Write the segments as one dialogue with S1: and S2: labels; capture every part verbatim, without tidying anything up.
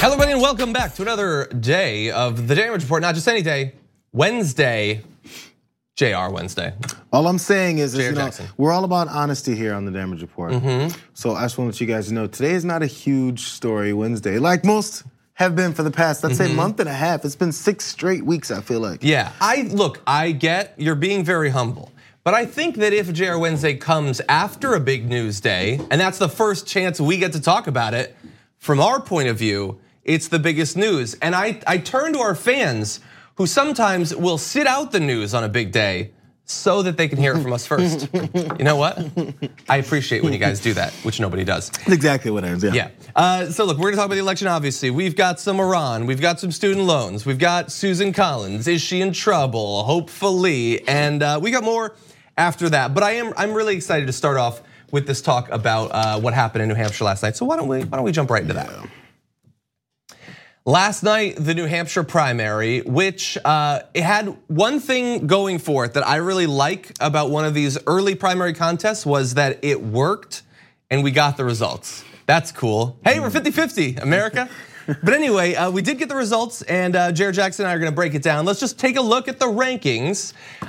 S1: Hello, everybody, and welcome back to another day of the Damage Report. Not just any day, Wednesday, J R Wednesday.
S2: All I'm saying is, is you know,
S1: Jackson.
S2: we're all about honesty here on the Damage Report.
S1: Mm-hmm.
S2: So I just want to let you guys know, today is not a huge story Wednesday, like most have been for the past, let's mm-hmm. say, month and a half. It's been six straight weeks, I feel like.
S1: Yeah, I look, I get you're being very humble. But I think that if J R Wednesday comes after a big news day, and that's the first chance we get to talk about it, from our point of view, it's the biggest news. And I, I turn to our fans who sometimes will sit out the news on a big day so that they can hear it from us first. You know what? I appreciate when you guys do that, which nobody does.
S2: That's exactly what I am, yeah.
S1: Yeah, uh, so look, we're gonna talk about the election, obviously. We've got some Iran, we've got some student loans, we've got Susan Collins, is she in trouble? Hopefully, and uh, we got more after that. But I am, I'm really excited to start off with this talk about uh, what happened in New Hampshire last night. So why don't we, why don't we jump right into that?
S2: Yeah.
S1: Last night, the New Hampshire primary, which uh, it had one thing going for it that I really like about one of these early primary contests was that it worked and we got the results. That's cool. Hey, we're fifty fifty, America. But anyway, uh, we did get the results, and uh, Jared Jackson and I are gonna break it down. Let's just take a look at the rankings.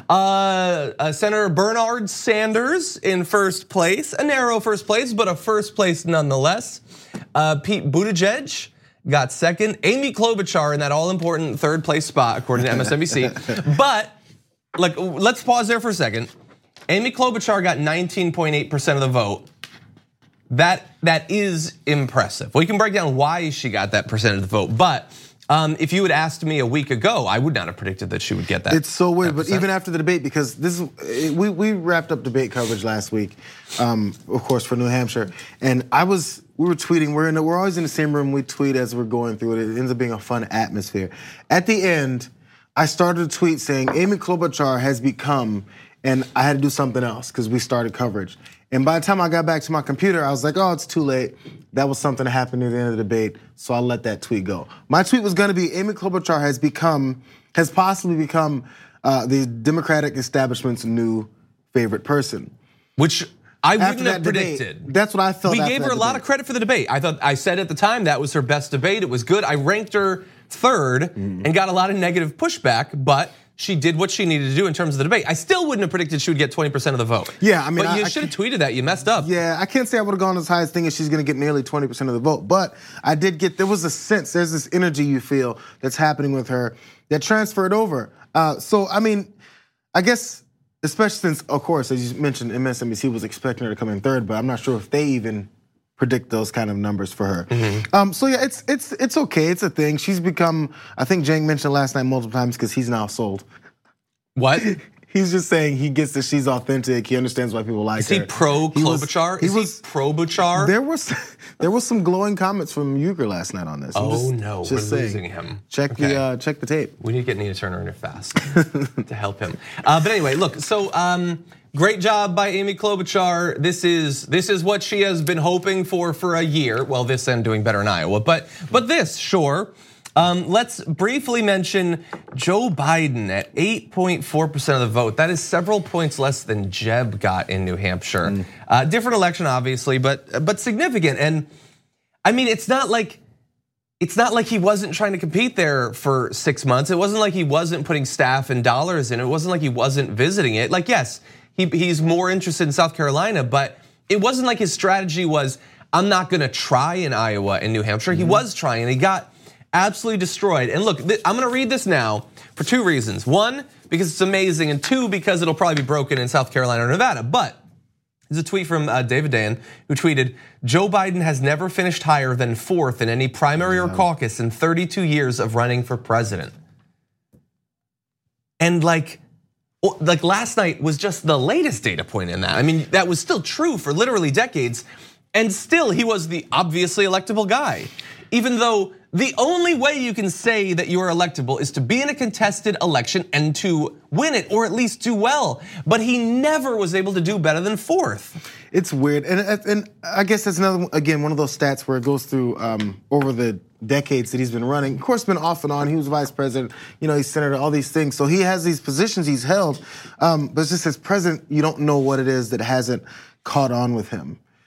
S1: Uh, uh, Senator Bernard Sanders in first place, a narrow first place, but a first place nonetheless. Uh, Pete Buttigieg got second. Amy Klobuchar in that all-important third place spot, according to M S N B C. But like, let's pause there for a second. Amy Klobuchar got nineteen point eight percent of the vote. That that is impressive. We can break down why she got that percent of the vote, but um, if you had asked me a week ago, I would not have predicted that she would get that.
S2: It's so weird, but even after the debate, because this is we we wrapped up debate coverage last week, um, of course for New Hampshire, and I was we were tweeting. We're in we're always in the same room. We tweet as we're going through it. It ends up being a fun atmosphere. At the end, I started a tweet saying Amy Klobuchar has become, and I had to do something else because we started coverage. And by the time I got back to my computer, I was like, oh, it's too late. That was something that happened near the end of the debate, so I'll let that tweet go. My tweet was gonna be Amy Klobuchar has become, has possibly become uh, the Democratic establishment's new favorite person.
S1: Which I
S2: After
S1: wouldn't have
S2: that debate,
S1: predicted.
S2: That's what I felt.
S1: We
S2: after
S1: gave her
S2: that
S1: a lot
S2: debate.
S1: of credit for the debate. I thought I said at the time that was her best debate. It was good. I ranked her third mm. and got a lot of negative pushback, but she did what she needed to do in terms of the debate. I still wouldn't have predicted she would get twenty percent of the vote.
S2: Yeah, I mean,
S1: but you
S2: I,
S1: should have
S2: I
S1: tweeted that. You messed up.
S2: Yeah, I can't say I would have gone as high as thinking she's going to get nearly twenty percent of the vote, but I did get. There was a sense. There's this energy you feel that's happening with her that transferred over. Uh, so I mean, I guess especially since, of course, as you mentioned, M S N B C was expecting her to come in third, but I'm not sure if they even predict those kind of numbers for her. Mm-hmm. Um, so yeah, it's it's it's okay. It's a thing. She's become. I think Jang mentioned last night multiple times because he's now sold.
S1: What?
S2: He's just saying he gets that she's authentic. He understands why people like
S1: Is
S2: her.
S1: Is he pro Klobuchar? Is he,
S2: was,
S1: he pro Butchar?
S2: There was there was some glowing comments from Uyghur last night on this. I'm
S1: oh
S2: just,
S1: no,
S2: just
S1: we're
S2: saying.
S1: losing him.
S2: Check okay. the uh, check the tape.
S1: We need to get Nina Turner in here fast to help him. Uh, but anyway, look. So um, great job by Amy Klobuchar. This is this is what she has been hoping for for a year. Well, this and doing better in Iowa, but but this sure. Um, let's briefly mention Joe Biden at eight point four percent of the vote. That is several points less than Jeb got in New Hampshire. Mm. Uh, different election, obviously, but but significant. And I mean, it's not like it's not like he wasn't trying to compete there for six months. It wasn't like he wasn't putting staff and dollars in. It wasn't like he wasn't visiting it. Like, yes, he, he's more interested in South Carolina, but it wasn't like his strategy was, I'm not gonna try in Iowa and New Hampshire. Mm. He was trying. He got absolutely destroyed. And look, I'm gonna read this now for two reasons. One, because it's amazing, and two, because it'll probably be broken in South Carolina or Nevada. But there's a tweet from David Dayen who tweeted, Joe Biden has never finished higher than fourth in any primary or caucus in thirty-two years of running for president. And like, like last night was just the latest data point in that. I mean, that was still true for literally decades. And still, he was the obviously electable guy. Even though the only way you can say that you are electable is to be in a contested election and to win it, or at least do well. But he never was able to do better than fourth.
S2: It's weird, and and I guess that's another, again, one of those stats where it goes through um, over the decades that he's been running. Of course, been off and on. He was vice president, you know, he's senator, all these things. So he has these positions he's held, um, but it's just as president, you don't know what it is that hasn't caught on with him.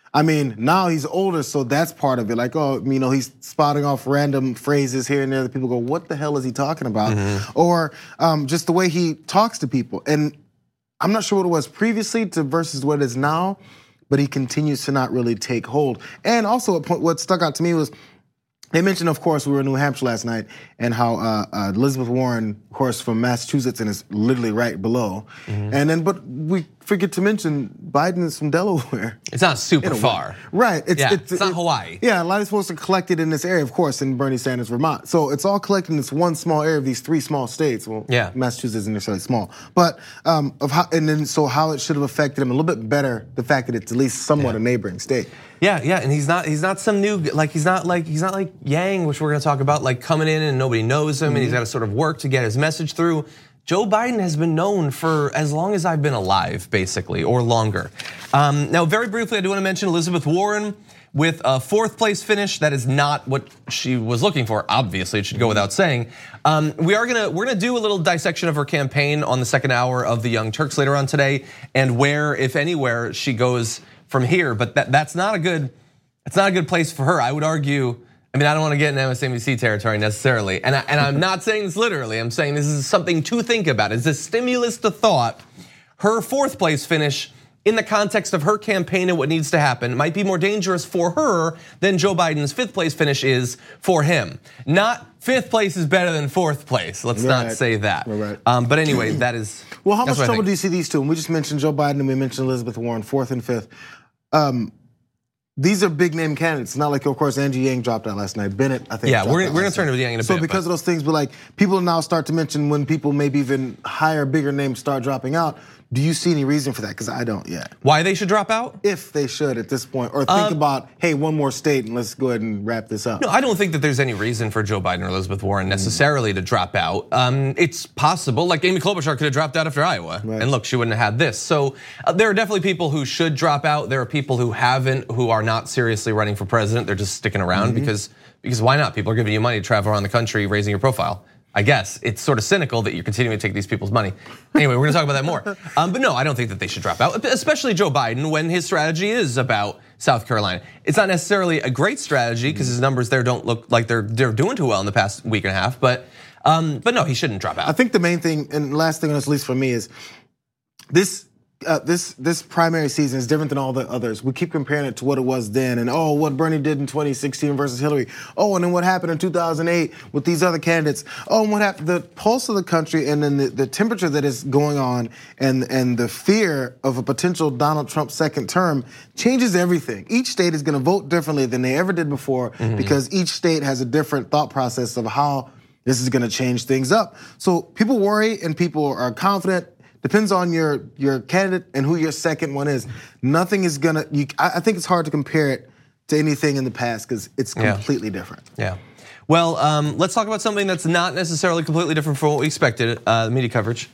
S2: I mean, now he's older, so that's part of it. Like, oh, you know, he's spouting off random phrases here and there that people go, what the hell is he talking about? Mm-hmm. Or um, just the way he talks to people. And I'm not sure what it was previously to versus what it is now, but he continues to not really take hold. And also, what stuck out to me was, they mentioned, of course, we were in New Hampshire last night, and how uh, uh, Elizabeth Warren, of course, from Massachusetts, and is literally right below. Mm-hmm. And then, but we forget to mention Biden is from Delaware.
S1: It's not super far,
S2: right?
S1: It's, yeah, it's, it's not it, Hawaii.
S2: Yeah, a lot of these folks are collected in this area, of course, in Bernie Sanders, Vermont. So it's all collected in this one small area of these three small states. Well, yeah. Massachusetts isn't necessarily small, but um, of how, and then so how it should have affected him a little bit better. The fact that it's at least somewhat yeah. a neighboring state.
S1: Yeah, yeah, and he's not he's not some new like he's not like he's not like Yang, which we're gonna talk about, like coming in and nobody knows him, mm-hmm. and he's got to sort of work to get his message through. Joe Biden has been known for as long as I've been alive, basically, or longer. Um, now, very briefly, I do want to mention Elizabeth Warren with a fourth place finish. That is not what she was looking for. Obviously, it should go without saying. Um, we are gonna we're gonna do a little dissection of her campaign on the second hour of the Young Turks later on today, and where, if anywhere, she goes from here, but that, that's not a good, it's not a good place for her. I would argue, I mean, I don't want to get in M S N B C territory necessarily, and, I, and I'm not saying this literally, I'm saying this is something to think about. It's a stimulus to thought. Her fourth place finish in the context of her campaign and what needs to happen might be more dangerous for her than Joe Biden's fifth place finish is for him. Not fifth place is better than fourth place, let's right. not say that. Right. Um, but anyway, that is,
S2: well, how much trouble do you see these two? And we just mentioned Joe Biden and we mentioned Elizabeth Warren, fourth and fifth. Um, these are big name candidates. It's not like, of course, Angie Yang dropped out last night. Bennett, I think.
S1: Yeah, we're, we're gonna turn to Yang in a
S2: so
S1: bit.
S2: So because but. of those things, but like people now start to mention when people maybe even higher, bigger names start dropping out. Do you see any reason for that? Because I don't yet.
S1: Why they should drop out?
S2: If they should at this point. Or think um, about, hey, one more state and let's go ahead and wrap this up.
S1: No, I don't think that there's any reason for Joe Biden or Elizabeth Warren necessarily mm. to drop out. Um, it's possible, like Amy Klobuchar could have dropped out after Iowa. Right. And look, she wouldn't have had this. So uh, there are definitely people who should drop out. There are people who haven't, who are not seriously running for president. They're just sticking around mm-hmm. because, because why not? People are giving you money to travel around the country, raising your profile. I guess it's sort of cynical that you're continuing to take these people's money. Anyway, we're gonna talk about that more. Um, but no, I don't think that they should drop out, especially Joe Biden when his strategy is about South Carolina. It's not necessarily a great strategy because his numbers there don't look like they're they're doing too well in the past week and a half. But um, but no, he shouldn't drop out.
S2: I think the main thing and last thing on this list for me is this. Uh, this this primary season is different than all the others. We keep comparing it to what it was then, and oh, what Bernie did in twenty sixteen versus Hillary. Oh, and then what happened in two thousand eight with these other candidates. Oh, and what happened? The pulse of the country, and then the, the temperature that is going on, and and the fear of a potential Donald Trump second term changes everything. Each state is going to vote differently than they ever did before mm-hmm. because each state has a different thought process of how this is going to change things up. So people worry, and people are confident. Depends on your your candidate and who your second one is. Nothing is gonna. You, I think it's hard to compare it to anything in the past because it's completely
S1: yeah.
S2: different.
S1: Yeah. Well, um, let's talk about something that's not necessarily completely different from what we expected. Uh, the media coverage.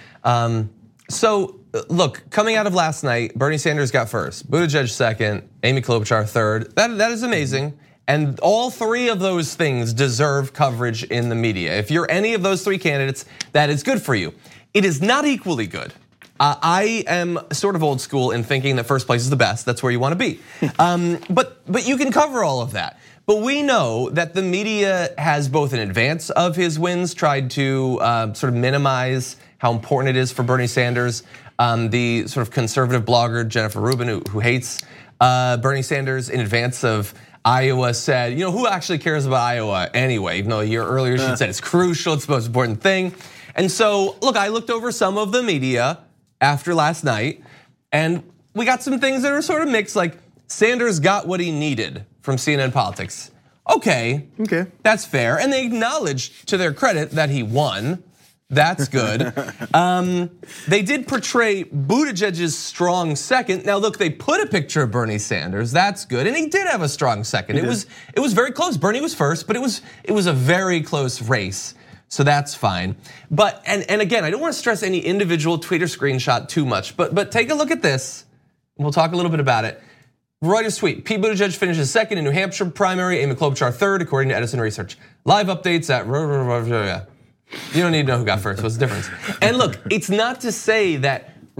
S1: Um, so look, coming out of last night, Bernie Sanders got first, Buttigieg second, Amy Klobuchar third. That that is amazing. And all three of those things deserve coverage in the media. If you're any of those three candidates, that is good for you. It is not equally good. Uh, I am sort of old school in thinking that first place is the best. That's where you want to be. um, but but you can cover all of that. But we know that the media has both in advance of his wins tried to uh, sort of minimize how important it is for Bernie Sanders. Um, the sort of conservative blogger Jennifer Rubin, who, who hates uh, Bernie Sanders in advance of Iowa, said, you know, who actually cares about Iowa anyway? Even though a year earlier she said it's crucial, it's the most important thing. And so, look, I looked over some of the media after last night, and we got some things that are sort of mixed, like Sanders got what he needed from C N N Politics. Okay, okay, that's fair. And they acknowledged, to their credit, that he won. That's good. um, they did portray Buttigieg's strong second. Now, look, they put a picture of Bernie Sanders. That's good, and he did have a strong second. It was it was very close. Bernie was first, but it was it was a very close race. So that's fine. But, and, and again, I don't want to stress any individual tweet or screenshot too much, but, but take a look at this. We'll talk a little bit about it. Reuters tweet, Pete Buttigieg finishes second in New Hampshire primary, Amy Klobuchar third, according to Edison Research. Live updates at, you don't need to know who got first, what's the difference? And look, it's not to say that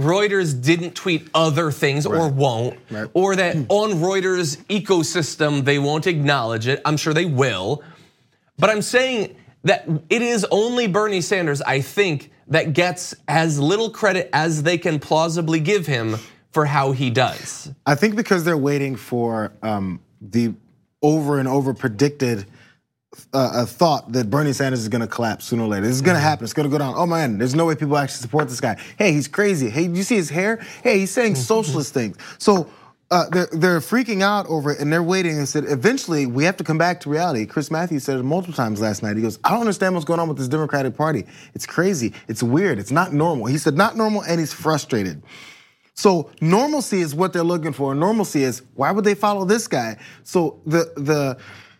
S1: Reuters didn't tweet other things right. or won't, right. or that on Reuters ecosystem they won't acknowledge it. I'm sure they will. But I'm saying that it is only Bernie Sanders, I think, that gets as little credit as they can plausibly give him for how he does.
S2: I think because they're waiting for um, the over and over predicted uh, a thought that Bernie Sanders is gonna collapse sooner or later. This is gonna happen, it's gonna go down. Oh man, there's no way people actually support this guy. Hey, he's crazy. Hey, do you see his hair? Hey, he's saying socialist things. So uh, they're, they're freaking out over it and they're waiting and said, eventually we have to come back to reality. Chris Matthews said it multiple times last night. He goes, I don't understand what's going on with this Democratic Party. It's crazy, it's weird, it's not normal. He said not normal and he's frustrated. So normalcy is what they're looking for. Normalcy is, why would they follow this guy? So the, the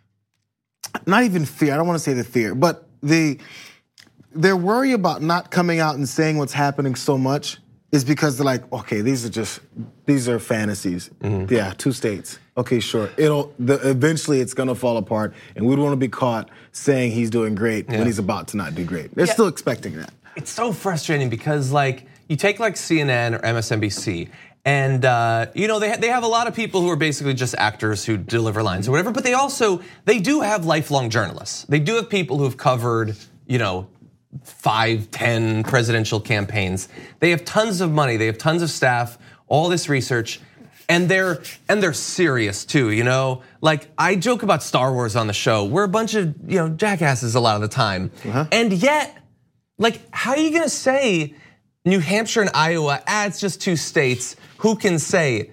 S2: not even fear, I don't wanna say the fear, but the, their worry about not coming out and saying what's happening so much is because they're like, okay, these are just, these are fantasies. Mm-hmm. Yeah, two states. Okay, sure. It'll the, eventually it's gonna fall apart, and we don't want to be caught saying he's doing great yeah. when he's about to not do great. They're yeah. still expecting that.
S1: It's so frustrating because, like, you take like C N N or M S N B C, and uh, you know they ha- they have a lot of people who are basically just actors who deliver lines or whatever. But they also they do have lifelong journalists. They do have people who have covered, you know, five, ten presidential campaigns. They have tons of money, they have tons of staff, all this research, and they're and they're serious too, you know? Like I joke about Star Wars on the show. We're a bunch of, you know, jackasses a lot of the time. Uh-huh. And yet, like, how are you gonna say New Hampshire and Iowa, ah, it's just two states, who can say?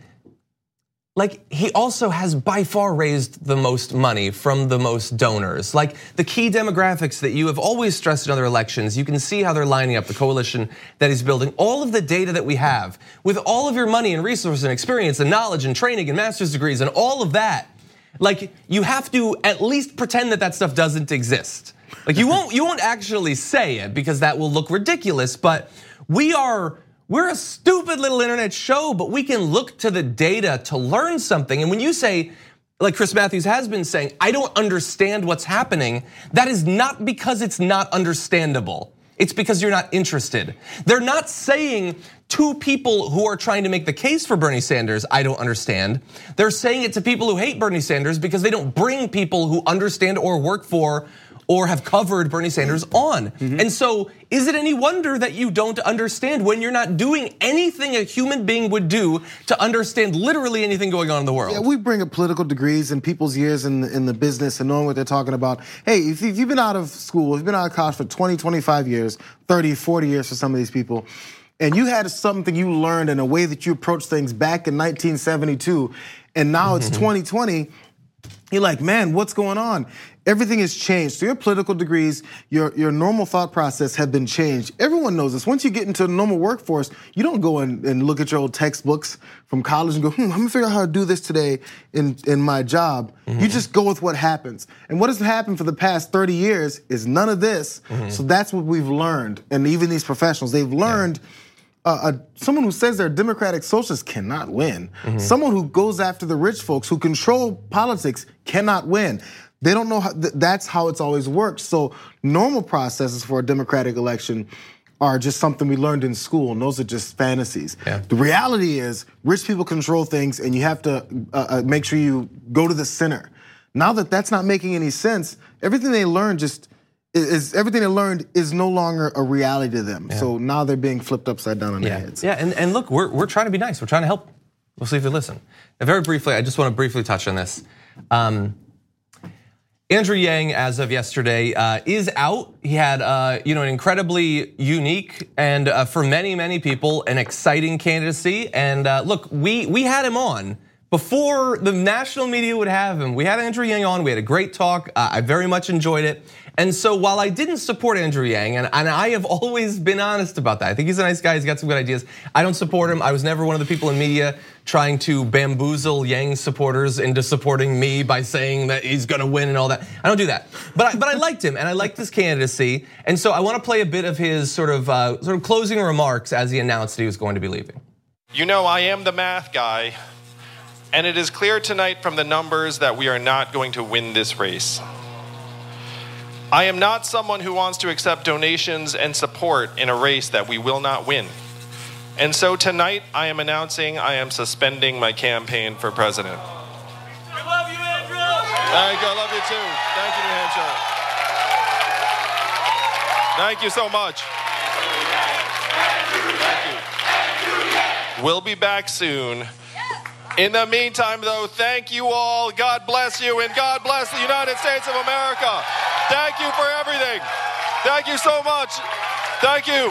S1: Like, he also has by far raised the most money from the most donors. Like, the key demographics that you have always stressed in other elections, you can see how they're lining up, the coalition that he's building. All of the data that we have, with all of your money and resources and experience and knowledge and training and master's degrees and all of that, like, you have to at least pretend that that stuff doesn't exist. Like, you won't, you won't actually say it because that will look ridiculous, but we are, We're a stupid little internet show, but we can look to the data to learn something. And when you say, like Chris Matthews has been saying, I don't understand what's happening, that is not because it's not understandable. It's because you're not interested. They're not saying to people who are trying to make the case for Bernie Sanders, I don't understand. They're saying it to people who hate Bernie Sanders because they don't bring people who understand or work for or have covered Bernie Sanders on. Mm-hmm. And so is it any wonder that you don't understand when you're not doing anything a human being would do to understand literally anything going on in the world?
S2: Yeah, we bring up political degrees and people's years in the, in the business and knowing what they're talking about. Hey, if you've been out of school, if you've been out of college for twenty, twenty-five years, thirty, forty years for some of these people, and you had something you learned in a way that you approach things back in nineteen seventy-two, and now it's mm-hmm. twenty twenty, you're like, man, what's going on? Everything has changed. So your political degrees, your, your normal thought process have been changed. Everyone knows this. Once you get into the normal workforce, you don't go and, and look at your old textbooks from college and go, hmm, I'm gonna figure out how to do this today in, in my job. Mm-hmm. You just go with what happens. And what has happened for the past thirty years is none of this. Mm-hmm. So that's what we've learned. And even these professionals, they've learned yeah. uh, a, someone who says they're a democratic socialist cannot win. Mm-hmm. Someone who goes after the rich folks, who control politics, cannot win. They don't know how, that's how it's always worked. So normal processes for a democratic election are just something we learned in school, and those are just fantasies. Yeah. The reality is rich people control things, and you have to uh, make sure you go to the center. Now that that's not making any sense, everything they learned just is everything they learned is no longer a reality to them. Yeah. So now they're being flipped upside down on
S1: yeah.
S2: their heads.
S1: Yeah, and, and look, we're, we're trying to be nice. We're trying to help. We'll see if they listen. Now, very briefly, I just want to briefly touch on this. Um, Andrew Yang, as of yesterday, uh, is out. He had, uh, you know, an incredibly unique and uh, for many, many people, an exciting candidacy. And uh, look, we we had him on before the national media would have him. We had Andrew Yang on. We had a great talk. Uh, I very much enjoyed it. And so while I didn't support Andrew Yang, and, and I have always been honest about that, I think he's a nice guy, he's got some good ideas. I don't support him. I was never one of the people in media trying to bamboozle Yang supporters into supporting me by saying that he's gonna win and all that. I don't do that. But I, but I liked him and I liked his candidacy. And so I wanna play a bit of his sort of, uh, sort of closing remarks as he announced that he was going to be leaving.
S3: You know, I am the math guy, and it is clear tonight from the numbers that we are not going to win this race. I am not someone who wants to accept donations and support in a race that we will not win. And so tonight, I am announcing I am suspending my campaign for president.
S4: We love you, Andrew!
S3: Thank you, I love you too. Thank you, New Hampshire. Thank you so much. Thank you. We'll be back soon. In the meantime, though, thank you all. God bless you, and God bless the United States of America. Thank you for everything. Thank you so much. Thank you.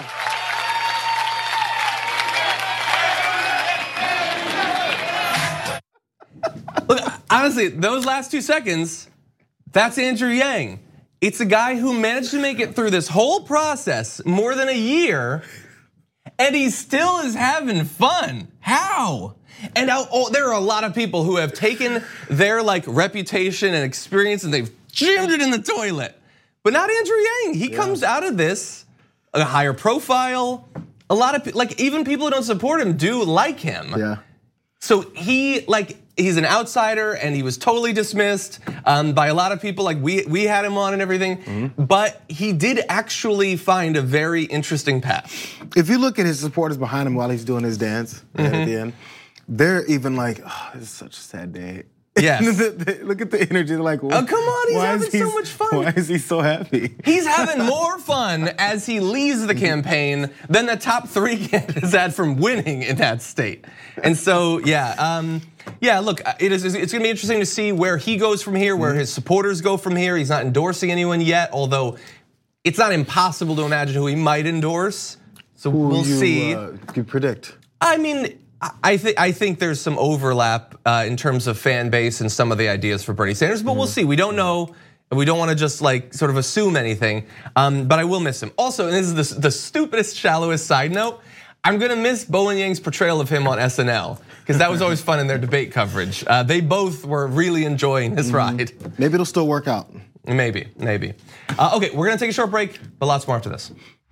S1: Look, honestly, those last two seconds, that's Andrew Yang. It's a guy who managed to make it through this whole process more than a year, and he still is having fun. How? And now, oh, there are a lot of people who have taken their like reputation and experience and they've jammed it in the toilet. But not Andrew Yang. He yeah. comes out of this a higher profile. A lot of like even people who don't support him do like him.
S2: Yeah.
S1: So he like he's an outsider and he was totally dismissed um, by a lot of people. Like we we had him on and everything, mm-hmm. but he did actually find a very interesting path.
S2: If you look at his supporters behind him while he's doing his dance mm-hmm. at the end. They're even like, oh, this is such a sad day.
S1: Yes.
S2: Look at the energy. They're like,
S1: oh, come on, he's
S2: why
S1: having
S2: he,
S1: so much fun.
S2: Why is he so happy?
S1: He's having more fun as he leaves the campaign than the top three candidates had from winning in that state. And so, yeah, um, yeah. Look, it is. It's going to be interesting to see where he goes from here, where his supporters go from here. He's not endorsing anyone yet, although it's not impossible to imagine who he might endorse. So
S2: who
S1: we'll
S2: you,
S1: see.
S2: Uh, you predict?
S1: I mean. I think I think there's some overlap uh, in terms of fan base and some of the ideas for Bernie Sanders, but mm-hmm. we'll see. We don't know. We don't want to just like sort of assume anything. Um, but I will miss him. Also, and this is the, the stupidest, shallowest side note. I'm gonna miss Bowen Yang's portrayal of him on S N L because that was always fun in their debate coverage. Uh, they both were really enjoying this mm-hmm. ride.
S2: Maybe it'll still work out.
S1: Maybe, maybe. Uh, okay, we're gonna take a short break, but lots more after this.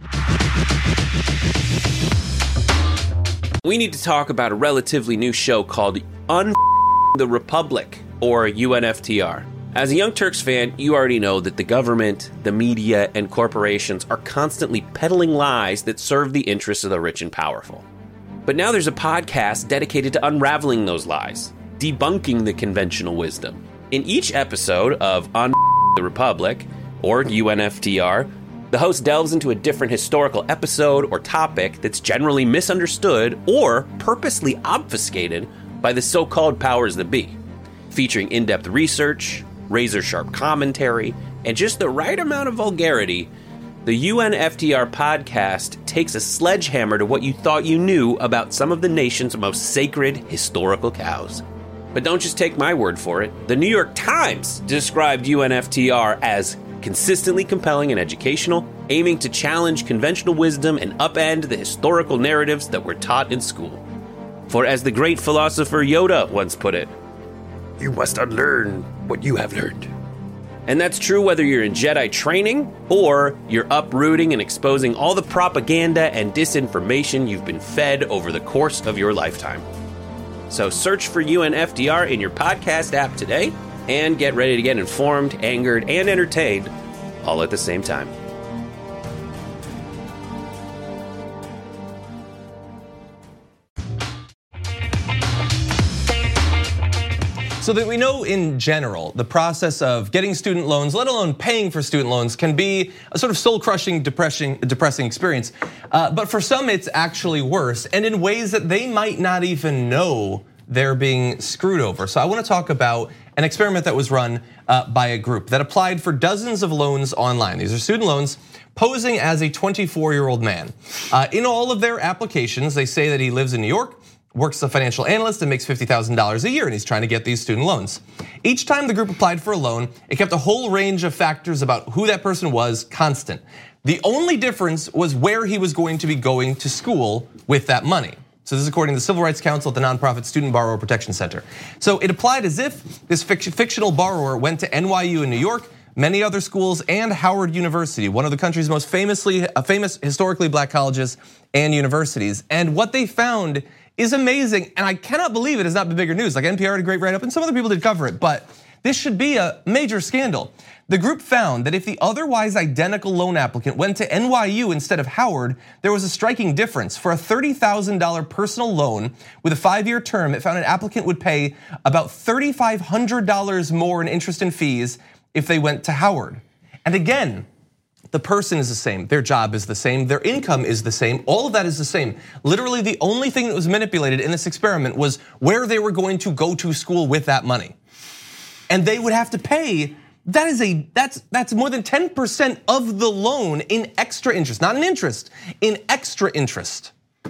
S5: We need to talk about a relatively new show called Un the Republic, or U N F T R. As a Young Turks fan, you already know that the government, the media, and corporations are constantly peddling lies that serve the interests of the rich and powerful. But now there's a podcast dedicated to unraveling those lies, debunking the conventional wisdom. In each episode of Un the Republic, or U N F T R, the host delves into a different historical episode or topic that's generally misunderstood or purposely obfuscated by the so-called powers that be. Featuring in-depth research, razor-sharp commentary, and just the right amount of vulgarity, the U N F T R podcast takes a sledgehammer to what you thought you knew about some of the nation's most sacred historical cows. But don't just take my word for it. The New York Times described U N F T R as consistently compelling and educational, aiming to challenge conventional wisdom and upend the historical narratives that were taught in school. For as the great philosopher Yoda once put it, you must unlearn what you have learned. And that's true whether you're in Jedi training or you're uprooting and exposing all the propaganda and disinformation you've been fed over the course of your lifetime. So search for U N F T R in your podcast app today and get ready to get informed, angered, and entertained all at the same time.
S1: So that we know in general, the process of getting student loans, let alone paying for student loans, can be a sort of soul-crushing, depressing, depressing experience. Uh, but for some, it's actually worse, and in ways that they might not even know they're being screwed over. So I want to talk about an experiment that was run uh, by a group that applied for dozens of loans online. These are student loans posing as a twenty-four-year-old man. Uh, in all of their applications, they say that he lives in New York, works as a financial analyst, and makes fifty thousand dollars a year, and he's trying to get these student loans. Each time the group applied for a loan, it kept a whole range of factors about who that person was constant. The only difference was where he was going to be going to school with that money. So this is according to the Civil Rights Council at the nonprofit Student Borrower Protection Center. So it applied as if this fictional borrower went to N Y U in New York, many other schools, and Howard University, one of the country's most famously, famous historically black colleges and universities. And what they found is amazing, and I cannot believe it has not been bigger news. Like N P R did a great write-up, and some other people did cover it, but This should be a major scandal. The group found that if the otherwise identical loan applicant went to N Y U instead of Howard, there was a striking difference. For a thirty thousand dollars personal loan with a five-year term, it found an applicant would pay about three thousand five hundred dollars more in interest and fees if they went to Howard. And again, the person is the same, their job is the same, their income is the same, all of that is the same. Literally the only thing that was manipulated in this experiment was where they were going to go to school with that money. And they would have to pay, that is a, that's that's more than ten percent of the loan in extra interest, not in interest, in extra interest.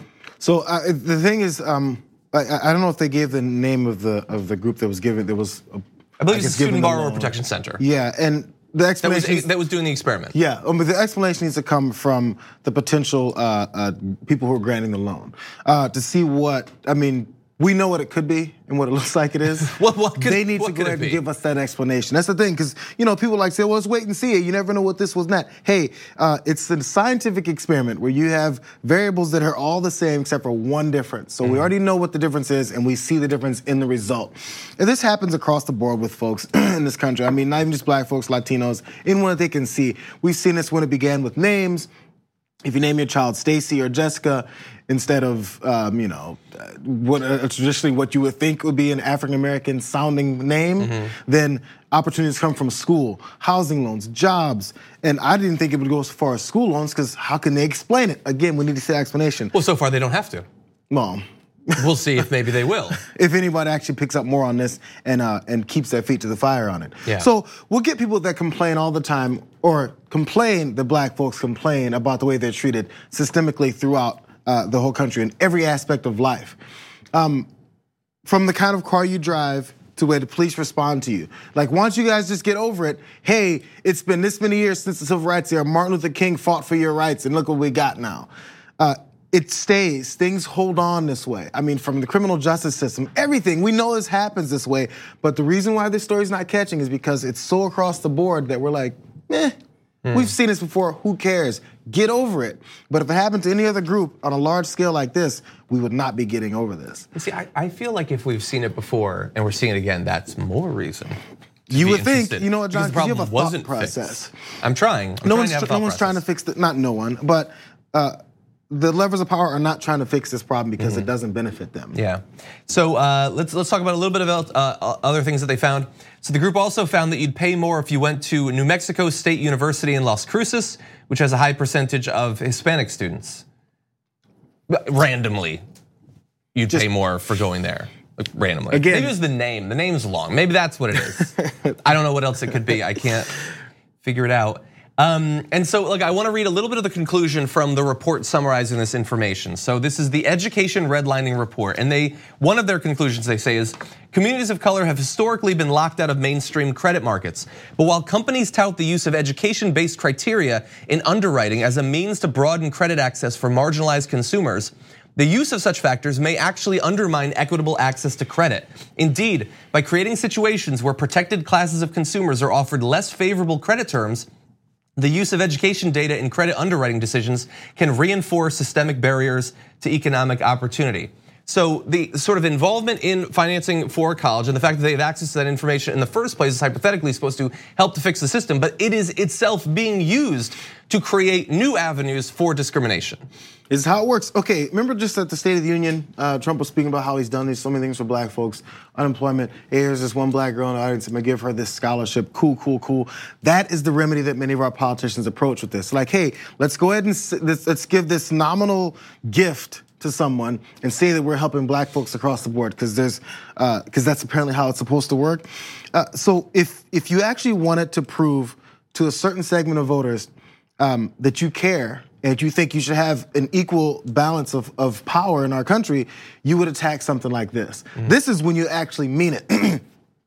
S2: So uh, the thing is, um, I, I don't know if they gave the name of the of the group that was given, there was, a,
S1: I believe
S2: I
S1: it's the Student Borrower Protection Center.
S2: Yeah, and the explanation
S1: that was, that was doing the experiment.
S2: Yeah, um, but the explanation needs to come from the potential uh, uh, people who are granting the loan uh, to see what, I mean, we know what it could be and what it looks like it is.
S1: what, what could,
S2: they need to go ahead and give us that explanation. That's the thing, because you know people like say, well, let's wait and see it. You never know what this was not. Hey, uh, it's a scientific experiment where you have variables that are all the same except for one difference. So mm-hmm. we already know what the difference is, and we see the difference in the result. And this happens across the board with folks in this country. I mean, not even just black folks, Latinos, anyone that they can see. We've seen this when it began with names. If you name your child Stacy or Jessica instead of, um, you know, what uh, traditionally what you would think would be an African American sounding name, mm-hmm. then opportunities come from school, housing loans, jobs. And I didn't think it would go as far as school loans because how can they explain it? Again, we need to see explanation.
S1: Well, so far they don't have to.
S2: Well,
S1: we'll see if maybe they will.
S2: If anybody actually picks up more on this and uh, and keeps their feet to the fire on it.
S1: Yeah.
S2: So we'll get people that complain all the time or complain, the black folks complain about the way they're treated systemically throughout uh, the whole country in every aspect of life. Um, from the kind of car you drive to where the police respond to you. Like, why don't you guys just get over it? Hey, it's been this many years since the Civil Rights era. Martin Luther King fought for your rights and look what we got now. Uh, It stays, things hold on this way. I mean, from the criminal justice system, everything, we know this happens this way, but the reason why this story's not catching is because it's so across the board that we're like, eh, mm. we've seen this before, who cares? Get over it. But if it happened to any other group on a large scale like this, we would not be getting over this.
S1: See, I, I feel like if we've seen it before and we're seeing it again, that's more reason.
S2: You would think, you know what, John,
S1: because
S2: you have a thought process.
S1: Fixed. I'm trying. I'm
S2: no
S1: trying
S2: one's,
S1: to have a
S2: no one's
S1: process.
S2: trying to fix the, not no one, but uh, the levers of power are not trying to fix this problem because mm-hmm. it doesn't benefit them.
S1: Yeah. So uh, let's let's talk about a little bit about uh, other things that they found. So the group also found that you'd pay more if you went to New Mexico State University in Las Cruces, which has a high percentage of Hispanic students. Randomly, you'd Just, pay more for going there. Like randomly.
S2: Again,
S1: maybe it was the name. The name's long. Maybe that's what it is. I don't know what else it could be. I can't figure it out. Um, and so, look, I want to read a little bit of the conclusion from the report summarizing this information. So this is the Education Redlining Report, and they one of their conclusions they say is communities of color have historically been locked out of mainstream credit markets. But while companies tout the use of education-based criteria in underwriting as a means to broaden credit access for marginalized consumers, the use of such factors may actually undermine equitable access to credit. Indeed, by creating situations where protected classes of consumers are offered less favorable credit terms, the use of education data in credit underwriting decisions can reinforce systemic barriers to economic opportunity. So the sort of involvement in financing for college and the fact that they have access to that information in the first place is hypothetically supposed to help to fix the system, but it is itself being used to create new avenues for discrimination.
S2: Is how it works. Okay, remember just at the State of the Union, uh, Trump was speaking about how he's done these so many things for black folks, unemployment. Hey, here's this one black girl in the audience, I'm gonna give her this scholarship, cool, cool, cool. That is the remedy that many of our politicians approach with this. Like, hey, let's go ahead and let's give this nominal gift to someone and say that we're helping black folks across the board because there's, because uh, that's apparently how it's supposed to work. Uh, so if if you actually wanted to prove to a certain segment of voters um, that you care and you think you should have an equal balance of, of power in our country, you would attack something like this. Mm-hmm. This is when you actually mean it.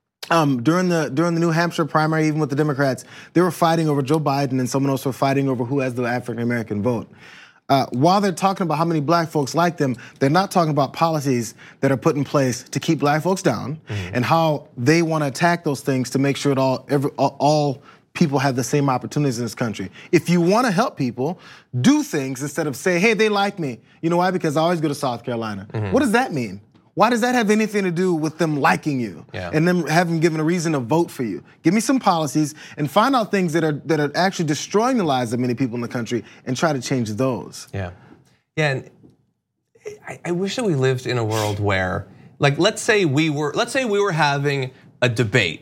S2: um, during the during the New Hampshire primary, even with the Democrats, they were fighting over Joe Biden and someone else were fighting over who has the African American vote. Uh, while they're talking about how many black folks like them, they're not talking about policies that are put in place to keep black folks down mm-hmm. and how they want to attack those things to make sure that all every, all, all people have the same opportunities in this country. If you want to help people, do things instead of say, hey, they like me. You know why? Because I always go to South Carolina. Mm-hmm. What does that mean? Why does that have anything to do with them liking you
S1: yeah.
S2: and them having given a reason to vote for you? Give me some policies and find out things that are that are actually destroying the lives of many people in the country and try to change those.
S1: Yeah, yeah. And I, I wish that we lived in a world where, like, let's say we were, let's say we were having a debate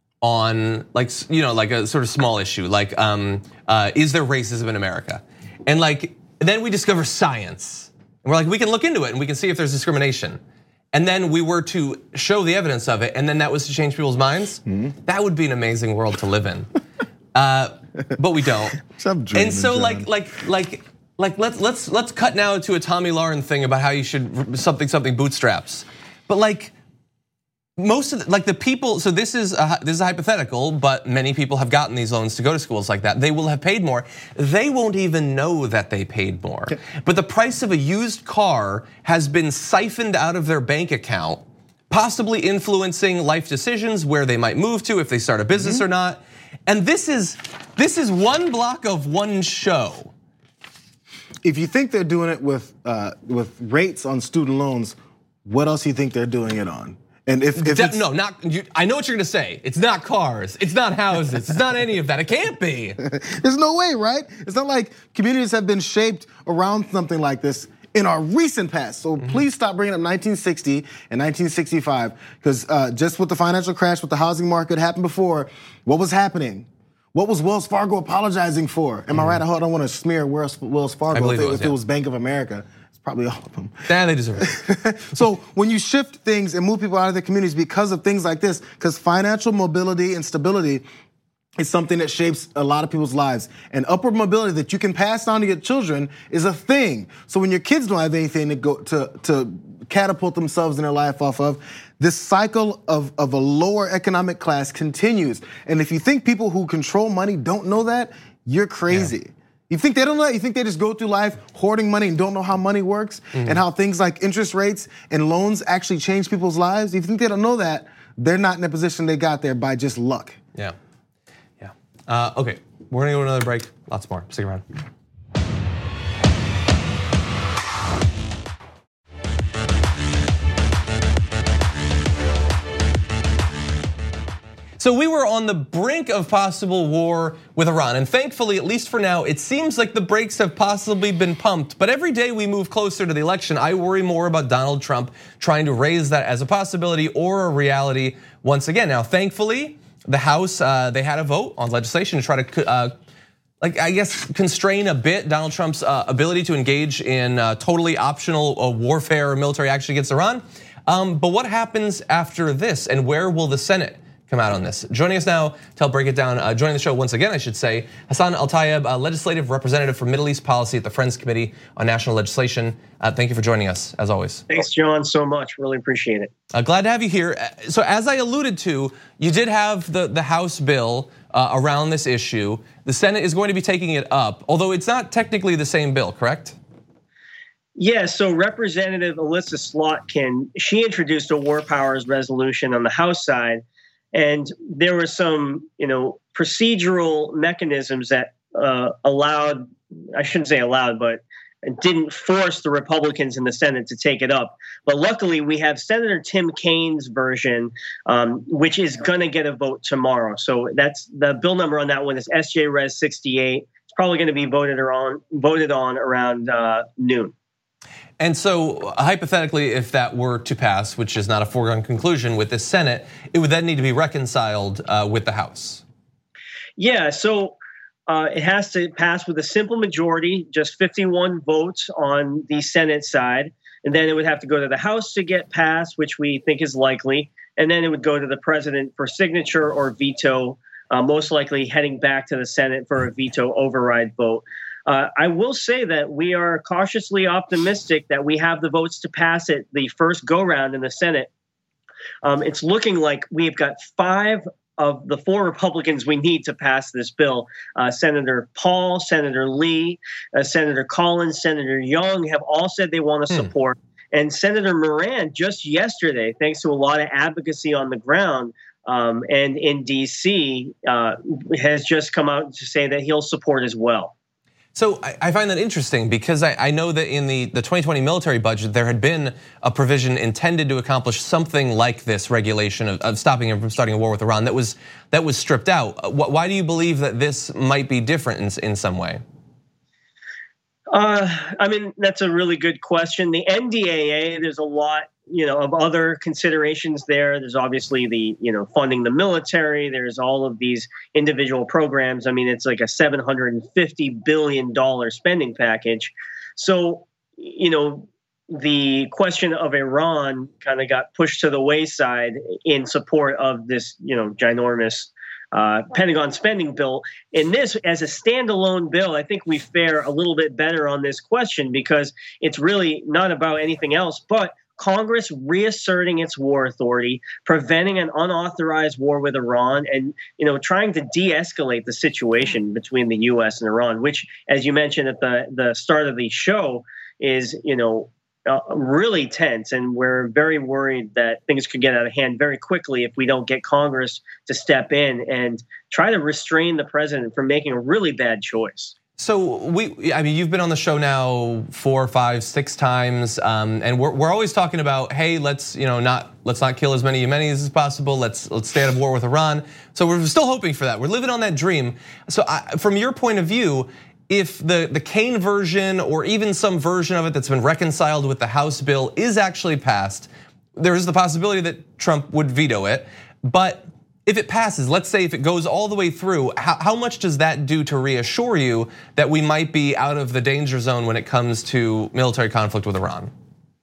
S1: on, like, you know, like a sort of small issue, like, um, uh, is there racism in America? And like, then we discover science, and we're like, we can look into it and we can see if there's discrimination. And then we were to show the evidence of it, and then that was to change people's minds. Mm-hmm. That would be an amazing world to live in, uh, but we don't.
S2: Dreaming,
S1: and so,
S2: John.
S1: like, like, like, like, let's let's let's cut now to a Tommy Lauren thing about how you should something something bootstraps, but like. Most of the, like the people, so this is a, this is a hypothetical, but many people have gotten these loans to go to schools like that. They will have paid more. They won't even know that they paid more. Okay. But the price of a used car has been siphoned out of their bank account, possibly influencing life decisions, where they might move to if they start a business mm-hmm. or not. And this is this is one block of one show.
S2: If you think they're doing it with uh, with rates on student loans, what else do you think they're doing it on? And if, if it's,
S1: no, not you, I know what you're gonna say. It's not cars. It's not houses. It's not any of that. It can't be.
S2: There's no way, right? It's not like communities have been shaped around something like this in our recent past. So mm-hmm. please stop bringing up nineteen sixty and nineteen sixty-five, because uh, just with the financial crash, with the housing market happened before, what was happening? What was Wells Fargo apologizing for? Am mm-hmm. I right? I don't want to smear Wells Fargo if, it,
S1: it was,
S2: if
S1: yeah.
S2: it was Bank of America. Probably all of them.
S1: Yeah, they deserve it.
S2: So when you shift things and move people out of their communities because of things like this, because financial mobility and stability is something that shapes a lot of people's lives. And upward mobility that you can pass on to your children is a thing. So when your kids don't have anything to go to, to catapult themselves in their life off of, this cycle of, of a lower economic class continues. And if you think people who control money don't know that, you're crazy. Yeah. You think they don't know that? You think they just go through life hoarding money and don't know how money works mm-hmm. and how things like interest rates and loans actually change people's lives? If you think they don't know that, they're not in the position they got there by just luck.
S1: Yeah, yeah. Uh, okay, we're gonna go to another break. Lots more. Stick around. So we were on the brink of possible war with Iran, and thankfully, at least for now, it seems like the brakes have possibly been pumped. But every day we move closer to the election, I worry more about Donald Trump trying to raise that as a possibility or a reality once again. Now, thankfully, the House, uh, they had a vote on legislation to try to, uh, like I guess, constrain a bit Donald Trump's uh, ability to engage in uh, totally optional uh, warfare or military action against Iran. Um, but what happens after this, and where will the Senate come out on this? Joining us now to help break it down, uh, joining the show once again, I should say, Hassan Al-Tayyab, uh, legislative representative for Middle East Policy at the Friends Committee on National Legislation. Uh, thank you for joining us, as always.
S6: Thanks, John, so much. Really appreciate it.
S1: Uh, glad to have you here. So as I alluded to, you did have the, the House bill uh, around this issue. The Senate is going to be taking it up, although it's not technically the same bill, correct?
S6: Yeah, so Representative Elissa Slotkin, she introduced a war powers resolution on the House side. And there were some, you know, procedural mechanisms that uh, allowed, I shouldn't say allowed, but didn't force the Republicans in the Senate to take it up. But luckily, we have Senator Tim Kaine's version, um, which is going to get a vote tomorrow. So that's the bill number on that one is S J Res sixty-eight. It's probably going to be voted on voted on around uh, noon.
S1: And so hypothetically, if that were to pass, which is not a foregone conclusion with the Senate, it would then need to be reconciled uh, with the House.
S6: Yeah, so uh, it has to pass with a simple majority, just fifty-one votes on the Senate side. And then it would have to go to the House to get passed, which we think is likely. And then it would go to the president for signature or veto, uh, most likely heading back to the Senate for a veto override vote. Uh, I will say that we are cautiously optimistic that we have the votes to pass it the first go-round in the Senate. Um, it's looking like we've got five of the four Republicans we need to pass this bill. Uh, Senator Paul, Senator Lee, uh, Senator Collins, Senator Young have all said they want to support. Hmm. And Senator Moran just yesterday, thanks to a lot of advocacy on the ground um, and in D C, uh, has just come out to say that he'll support as well.
S1: So I find that interesting because I know that in the, the twenty twenty military budget, there had been a provision intended to accomplish something like this regulation of, of stopping him from starting a war with Iran that was that was stripped out. Why do you believe that this might be different in, in some way?
S6: Uh, I mean, that's a really good question. The N D A A, there's a lot, you know, of other considerations there. There's obviously the, you know, funding the military. There's all of these individual programs. I mean, it's like a seven hundred fifty billion dollars spending package. So, you know, the question of Iran kind of got pushed to the wayside in support of this, you know, ginormous Uh, Pentagon spending bill. In this, as a standalone bill, I think we fare a little bit better on this question because it's really not about anything else but Congress reasserting its war authority, preventing an unauthorized war with Iran, and you know trying to de-escalate the situation between the U S and Iran, which, as you mentioned at the the start of the show, is you know. Uh, really tense, and we're very worried that things could get out of hand very quickly if we don't get Congress to step in and try to restrain the president from making a really bad choice.
S1: So we, I mean, you've been on the show now four, five, six times, um, and we're we're always talking about, hey, let's you know not let's not kill as many Yemenis as possible. Let's let's stay out of war with Iran. So we're still hoping for that. We're living on that dream. So I, from your point of view, if the, the Kaine version or even some version of it that's been reconciled with the House bill is actually passed, there is the possibility that Trump would veto it. But if it passes, let's say if it goes all the way through, how, how much does that do to reassure you that we might be out of the danger zone when it comes to military conflict with Iran?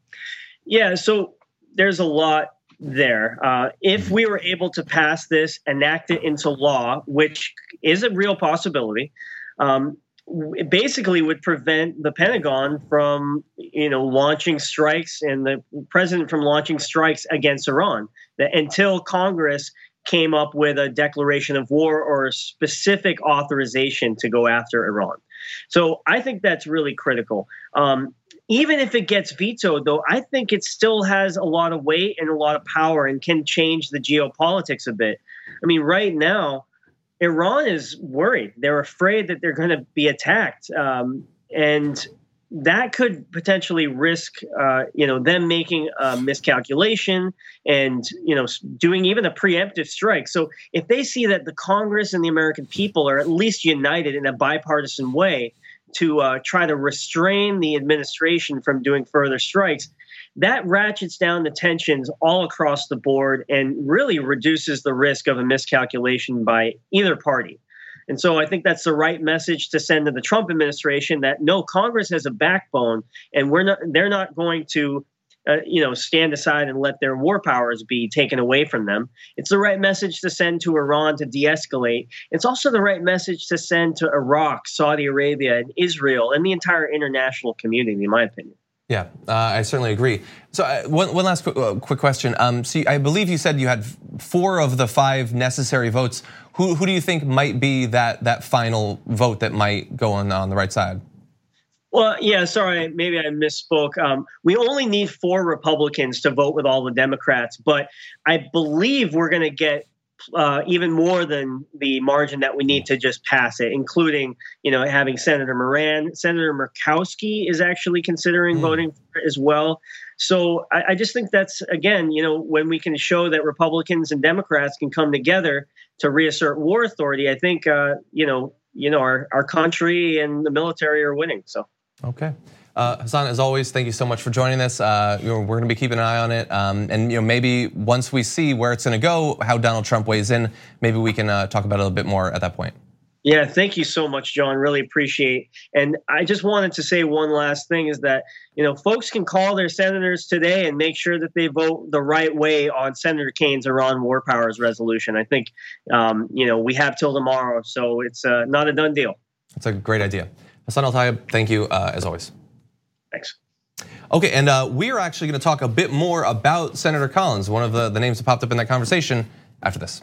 S6: Yeah, so there's a lot there. Uh, if we were able to pass this, enact it into law, which is a real possibility, um, it basically would prevent the Pentagon from, you know, launching strikes and the president from launching strikes against Iran until Congress came up with a declaration of war or a specific authorization to go after Iran. So I think that's really critical. Um, even if it gets vetoed, though, I think it still has a lot of weight and a lot of power and can change the geopolitics a bit. I mean, right now, Iran is worried. They're afraid that they're going to be attacked, um, and that could potentially risk, uh, you know, them making a miscalculation and you know doing even a preemptive strike. So if they see that the Congress and the American people are at least united in a bipartisan way to uh, try to restrain the administration from doing further strikes, that ratchets down the tensions all across the board and really reduces the risk of a miscalculation by either party. And so I think that's the right message to send to the Trump administration that no, Congress has a backbone and we're not, they're not going to, uh, you know, stand aside and let their war powers be taken away from them. It's the right message to send to Iran to de-escalate. It's also the right message to send to Iraq, Saudi Arabia, and Israel, and the entire international community, in my opinion.
S1: Yeah, uh, I certainly agree. So uh, one, one last quick, uh, quick question. Um, so I believe you said you had four of the five necessary votes. Who, who do you think might be that that final vote that might go on on the right side?
S6: Well, yeah, sorry, maybe I misspoke. Um, we only need four Republicans to vote with all the Democrats, but I believe we're going to get Uh, even more than the margin that we need to just pass it, including, you know, having Senator Moran. Senator Murkowski is actually considering mm. voting for it as well. So I, I just think that's, again, you know, when we can show that Republicans and Democrats can come together to reassert war authority, I think, uh, you know, you know, our, our country and the military are winning. So,
S1: okay. Uh, Hassan, as always, thank you so much for joining us. Uh, you know, we're going to be keeping an eye on it, um, and you know, maybe once we see where it's going to go, how Donald Trump weighs in, maybe we can uh, talk about it a little bit more at that point.
S6: Yeah, thank you so much, John. Really appreciate. And I just wanted to say one last thing is that you know, folks can call their senators today and make sure that they vote the right way on Senator Kaine's Iran War Powers resolution. I think um, you know we have till tomorrow, so it's uh, not a done deal. That's
S1: a great idea, Hassan Al-Tayyab. Thank you uh, as always.
S6: Thanks.
S1: Okay, and uh, we are actually going to talk a bit more about Senator Collins, one of the, the names that popped up in that conversation, after this.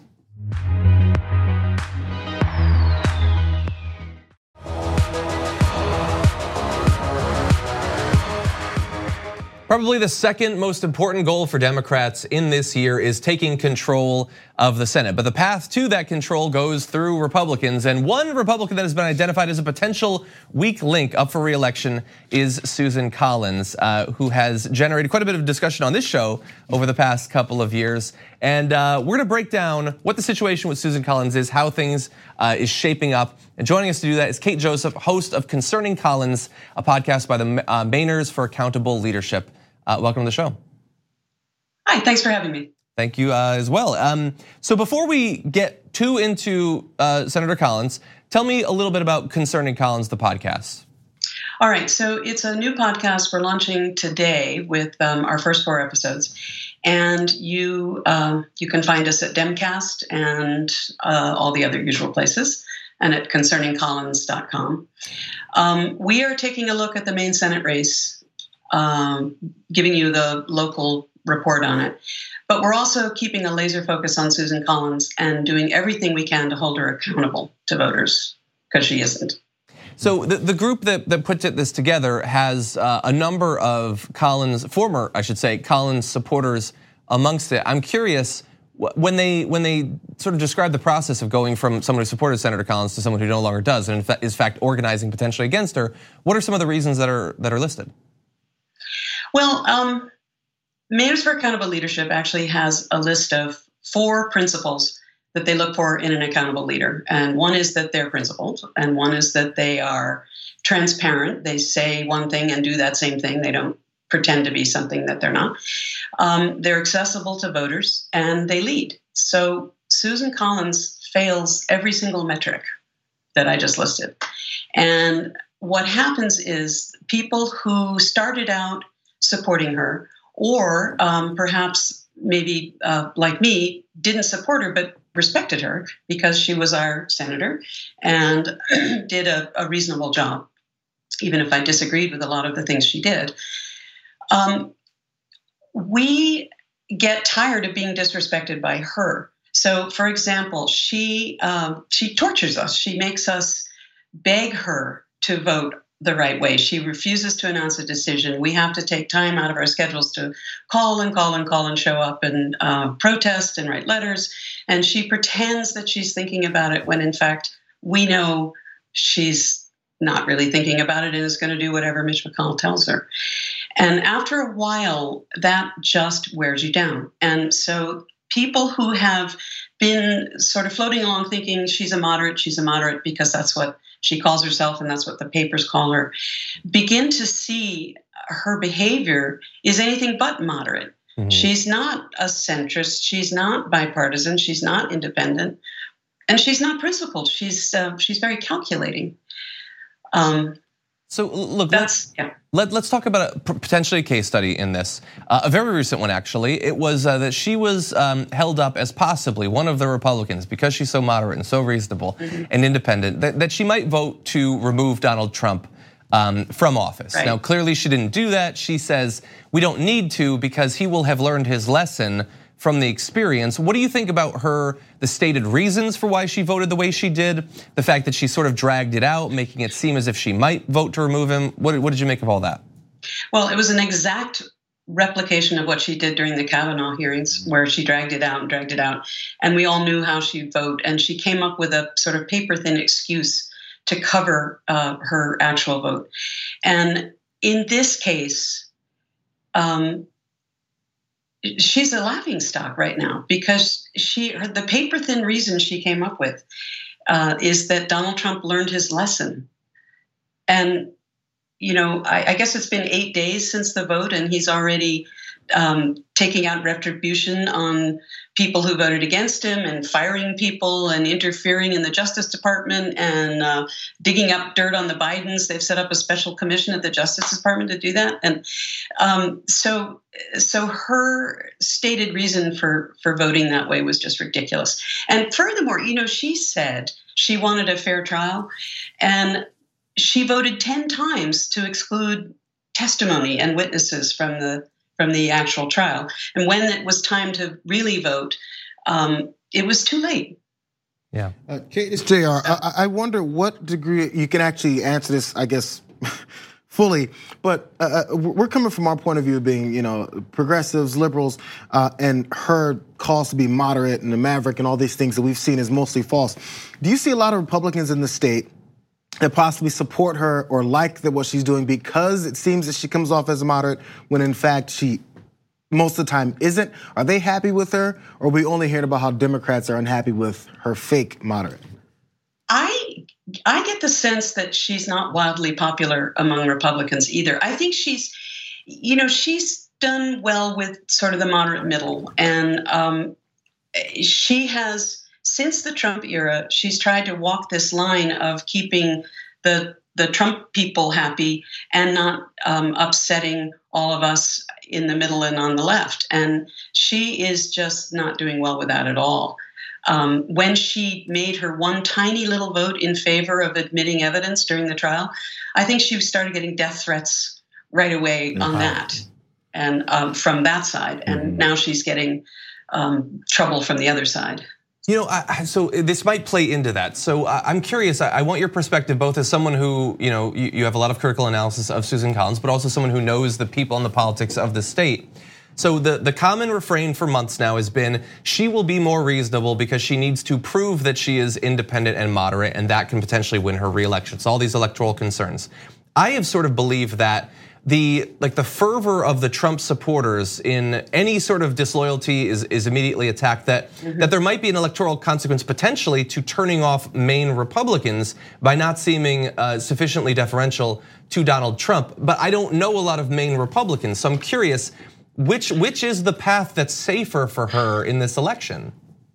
S1: Probably the second most important goal for Democrats in this year is taking control of the Senate. But the path to that control goes through Republicans. And one Republican that has been identified as a potential weak link up for re-election is Susan Collins, uh, who has generated quite a bit of discussion on this show over the past couple of years. And uh, we're gonna break down what the situation with Susan Collins is, how things uh, is shaping up. And joining us to do that is Kate Joseph, host of Concerning Collins, a podcast by the uh, Mainers for Accountable Leadership. Uh, welcome to the show.
S7: Hi, thanks for having me.
S1: Thank you uh, as well. Um, so before we get too into uh, Senator Collins, tell me a little bit about Concerning Collins, the podcast.
S7: All right, so it's a new podcast we're launching today with um, our first four episodes, and you uh, you can find us at Demcast and uh, all the other usual places, and at concerning collins dot com. Um, we are taking a look at the Maine Senate race, um, giving you the local report on it. But we're also keeping a laser focus on Susan Collins and doing everything we can to hold her accountable to voters, because she isn't.
S1: So the, the group that, that put this together has uh, a number of Collins, former, I should say, Collins supporters amongst it. I'm curious, when they when they sort of describe the process of going from someone who supported Senator Collins to someone who no longer does, and in fact, is in fact organizing potentially against her, what are some of the reasons that are that are listed?
S7: Well, um, Mainers for Accountable Leadership actually has a list of four principles that they look for in an accountable leader. And one is that they're principled, and one is that they are transparent. They say one thing and do that same thing. They don't pretend to be something that they're not. Um, they're accessible to voters, and they lead. So Susan Collins fails every single metric that I just listed. And what happens is people who started out supporting her, or um, perhaps maybe uh, like me, didn't support her but respected her because she was our senator and did a, a reasonable job, even if I disagreed with a lot of the things she did. Um, we get tired of being disrespected by her. So, for example, she um, she tortures us. She makes us beg her to vote the right way. She refuses to announce a decision. We have to take time out of our schedules to call and call and call and show up and uh, protest and write letters. And she pretends that she's thinking about it when in fact we know she's not really thinking about it and is going to do whatever Mitch McConnell tells her. And after a while, that just wears you down. And so people who have been sort of floating along thinking she's a moderate, she's a moderate because that's what she calls herself and that's what the papers call her, begin to see her behavior is anything but moderate. Mm-hmm. She's not a centrist, she's not bipartisan, she's not independent, and she's not principled. She's uh, she's very calculating. Um,
S1: so look, let's yeah. let, let's talk about a potentially a case study in this, uh, a very recent one actually. It was uh, that she was um, held up as possibly one of the Republicans because she's so moderate and so reasonable mm-hmm. and independent that, that she might vote to remove Donald Trump um, from office. Right. Now clearly she didn't do that. She says we don't need to because he will have learned his lesson from the experience. What do you think about her, the stated reasons for why she voted the way she did, the fact that she sort of dragged it out, making it seem as if she might vote to remove him? What, what did you make of all that?
S7: Well, it was an exact replication of what she did during the Kavanaugh hearings, where she dragged it out and dragged it out. And we all knew how she'd vote. And she came up with a sort of paper-thin excuse to cover uh, her actual vote. And in this case, um, she's a laughingstock right now because she, her, the paper-thin reason she came up with uh, is that Donald Trump learned his lesson. And, you know, I, I guess it's been eight days since the vote and he's already um, taking out retribution on people who voted against him and firing people and interfering in the Justice Department and uh, digging up dirt on the Bidens. They've set up a special commission at the Justice Department to do that. And um, so so her stated reason for, for voting that way was just ridiculous. And furthermore, you know, she said she wanted a fair trial and she voted ten times to exclude testimony and witnesses from the from the actual trial. And when it was time to really vote, um, it was too late.
S2: Yeah. Uh, Kate, it's J R. I, I wonder what degree you can actually answer this, I guess, fully, but uh, we're coming from our point of view of being, you know, progressives, liberals, uh, and her calls to be moderate and a maverick and all these things that we've seen is mostly false. Do you see a lot of Republicans in the state that possibly support her or like that what she's doing because it seems that she comes off as a moderate when in fact she most of the time isn't? Are they happy with her, or are we only hearing about how Democrats are unhappy with her fake moderate?
S7: I I get the sense that she's not wildly popular among Republicans either. I think she's, you know, she's done well with sort of the moderate middle, and um, she has, since the Trump era, she's tried to walk this line of keeping the the Trump people happy and not um, upsetting all of us in the middle and on the left. And she is just not doing well with that at all. Um, when she made her one tiny little vote in favor of admitting evidence during the trial, I think she started getting death threats right away on that, and um, from that side. And mm-hmm. now she's getting um, trouble from the other side.
S1: You know, I, so this might play into that. So I'm curious, I want your perspective both as someone who, you know, you have a lot of critical analysis of Susan Collins, but also someone who knows the people and the politics of the state. So the, the common refrain for months now has been, she will be more reasonable because she needs to prove that she is independent and moderate, and that can potentially win her reelection. So all these electoral concerns. I have sort of believed that the like the fervor of the Trump supporters in any sort of disloyalty is, is immediately attacked, that, mm-hmm. that there might be an electoral consequence potentially to turning off Maine Republicans by not seeming uh, sufficiently deferential to Donald Trump. But I don't know a lot of Maine Republicans, so I'm curious, which, which is the path that's safer for her in this election?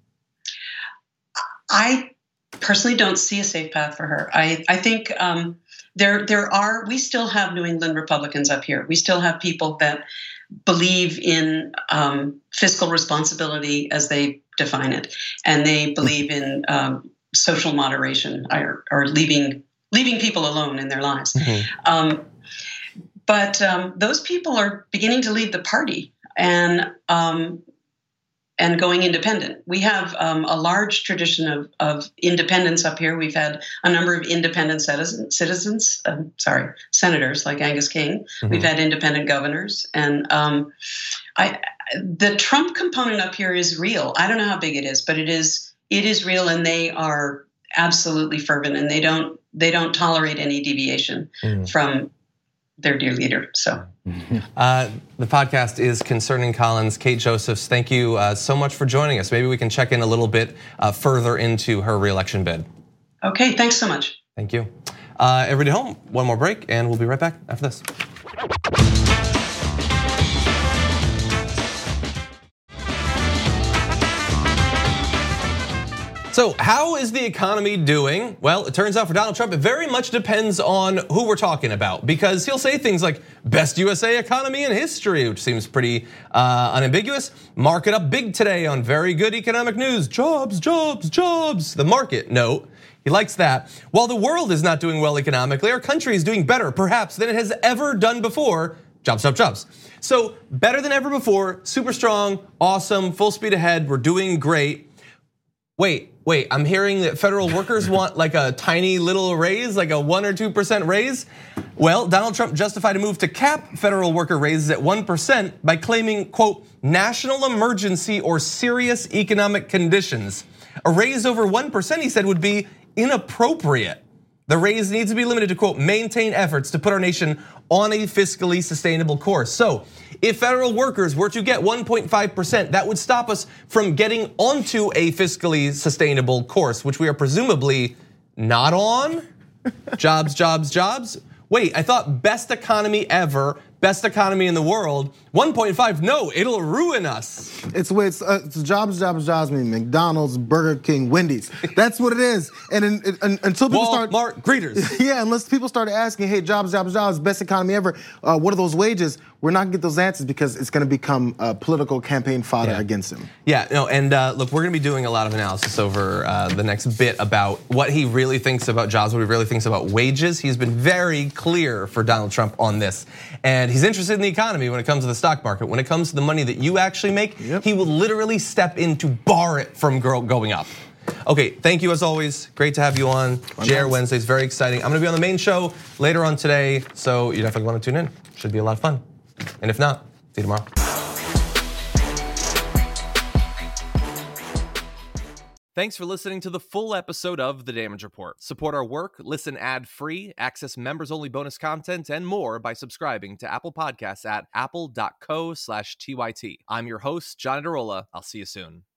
S7: I personally don't see a safe path for her. I, I think um, there, there are, we still have New England Republicans up here. We still have people that believe in um, fiscal responsibility as they define it. And they believe in um, social moderation, or, or leaving, leaving people alone in their lives. Mm-hmm. Um, but um, those people are beginning to leave the party and um, and going independent. We have um, a large tradition of, of independence up here. We've had a number of independent citizens, citizens um, sorry, senators like Angus King. Mm-hmm. We've had independent governors. And um, I, the Trump component up here is real. I don't know how big it is, but it is it is real, and they are absolutely fervent, and they don't they don't tolerate any deviation mm-hmm. from their dear leader. So
S1: uh, the podcast is Concerning Collins. Kate Josephs, thank you uh, so much for joining us. Maybe we can check in a little bit uh, further into her reelection bid.
S7: Okay, thanks so much.
S1: Thank you. Uh, everybody home, one more break, and we'll be right back after this. So how is the economy doing? Well, it turns out for Donald Trump, it very much depends on who we're talking about, because he'll say things like best U S A economy in history, which seems pretty uh, unambiguous. Market up big today on very good economic news. Jobs, jobs, jobs. The market, no, he likes that. While the world is not doing well economically, our country is doing better, perhaps, than it has ever done before. Jobs, jobs, jobs. So better than ever before, super strong, awesome, full speed ahead, we're doing great. Wait, wait, I'm hearing that federal workers want like a tiny little raise, like a one or two percent raise. Well, Donald Trump justified a move to cap federal worker raises at one percent by claiming, quote, national emergency or serious economic conditions. A raise over one percent, he said, would be inappropriate. The raise needs to be limited to, quote, maintain efforts to put our nation on a fiscally sustainable course. So if federal workers were to get one point five percent, that would stop us from getting onto a fiscally sustainable course, which we are presumably not on. Jobs, jobs, jobs. Wait, I thought best economy ever, best economy in the world. one point five, no, it'll ruin us.
S2: It's the way it's, uh, it's jobs, jobs, jobs mean McDonald's, Burger King, Wendy's. That's what it is. And in, in, until people
S1: Walmart,
S2: start,
S1: greeters.
S2: Yeah, unless people start asking, hey, jobs, jobs, jobs, best economy ever. Uh, what are those wages? We're not gonna get those answers because it's gonna become a political campaign fodder
S1: yeah.
S2: against him.
S1: Yeah, no, and uh, look, we're gonna be doing a lot of analysis over uh, the next bit about what he really thinks about jobs, what he really thinks about wages. He's been very clear for Donald Trump on this, and he's interested in the economy when it comes to the stock market. When it comes to the money that you actually make, yep. he will literally step in to bar it from going up. Okay, thank you as always. Great to have you on. J R Wednesdays, very exciting. I'm gonna be on the main show later on today, so you definitely want to tune in. Should be a lot of fun. And if not, see you tomorrow. Thanks for listening to the full episode of The Damage Report. Support our work, listen ad-free, access members-only bonus content, and more by subscribing to Apple Podcasts at apple.co slash TYT. I'm your host, John Adarola. I'll see you soon.